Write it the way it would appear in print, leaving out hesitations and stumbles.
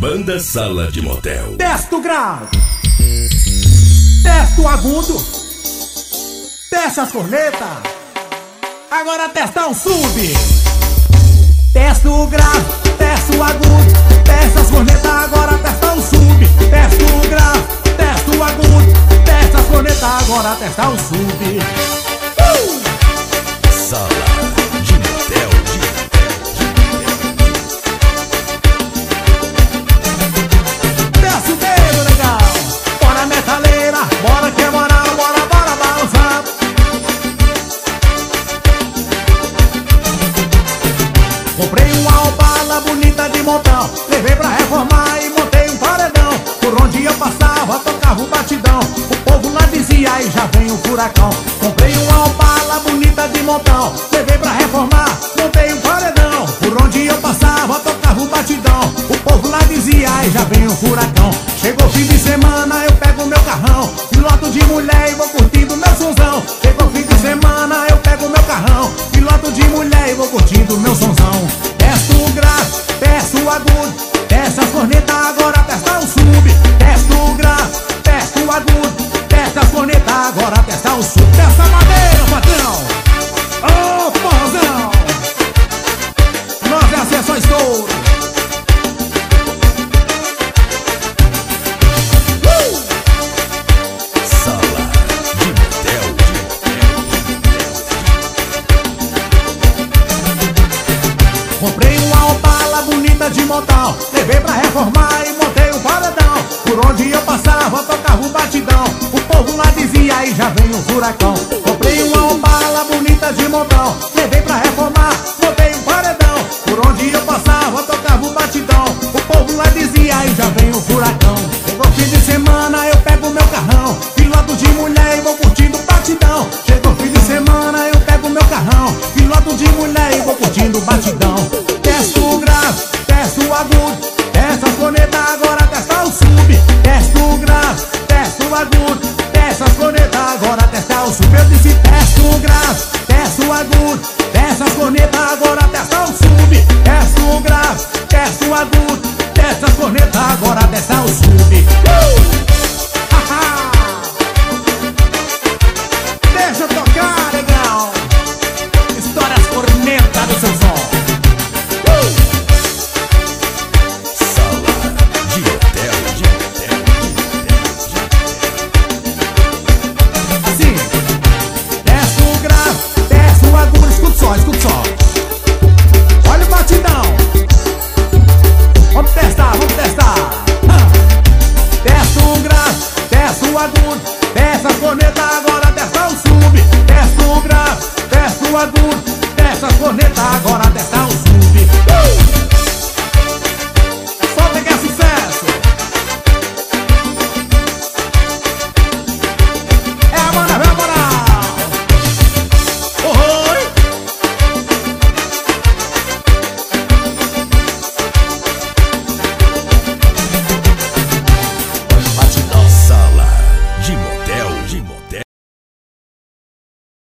Banda Sala de Motel. Testa o grave, testa o agudo, testa as cornetas, agora testa o sub. Testa o grave, testa o agudo, testa as cornetas, agora testa o sub. Testa o grave, testa o agudo, testa as cornetas, agora testa o sub. Sala de Motel. Desce o dedo, legal. Bora metaleira, bora que é moral, bora balançar. Comprei uma Opala bonita de montão, levei pra reformar e montei um paredão. Por onde eu passava, tocava o batidão, o povo lá dizia, aí já vem o furacão. Comprei uma Opala bonita de montão, levei pra reformar, montei um paredão. Por onde eu passava, tocava o batidão, o povo lá dizia, aí já vem o furacão. Chegou fim de semana, eu pego meu carrão, piloto de mulher e vou curtindo meu sonzão. Chegou fim de semana, eu pego meu carrão, piloto de mulher e vou curtindo meu sonzão. Testa o grave, testa o agudo, testa as cornetas, agora testa o sub. Testa o grave, testa o agudo, testa as cornetas, agora testa o sub. Testa a madeira, patrão! Ô, porrozão! Nós é assim, é só estouro. Sala de Motel. Comprei uma Opala bonita de montão, levei pra reformar e montei um paredão. Por onde eu passava, tocava o batidão, o povo lá dizia, aí já vem o furacão. Comprei uma Opala bonita de montão, levei pra reformar, montei um paredão. Por onde eu passava, tocava o batidão, o povo lá dizia, aí já vem o furacão. Chegou fim de semana, eu pego meu carrão, piloto de mulher e vou curtindo o batidão. Chegou fim de semana, eu pego meu carrão, piloto de mulher e vou curtindo o batidão. Testa o grave, testa o agudo, testa as cornetas, agora testa o sub. Testa o grave, testa o agudo, testa as cornetas, agora testa o sub. Eu disse testa o grave, testa o agudo, testa as cornetas, agora testa o sub. Testa o grave, testa o agudo, testa as cornetas, agora testa o sub. Deixa eu tocar, legal. Estoura as cornetas do seu som. Sala de Motel. Assim, desce o grave, desce o agudo, escuta só, escuta só. Olha o batidão. Vamos testar, vamos testar. Desce o grave, desce o agudo, desce a corneta, agora testa o sub. Desce o grave, desce o agudo, desce a corneta, agora testa o sub.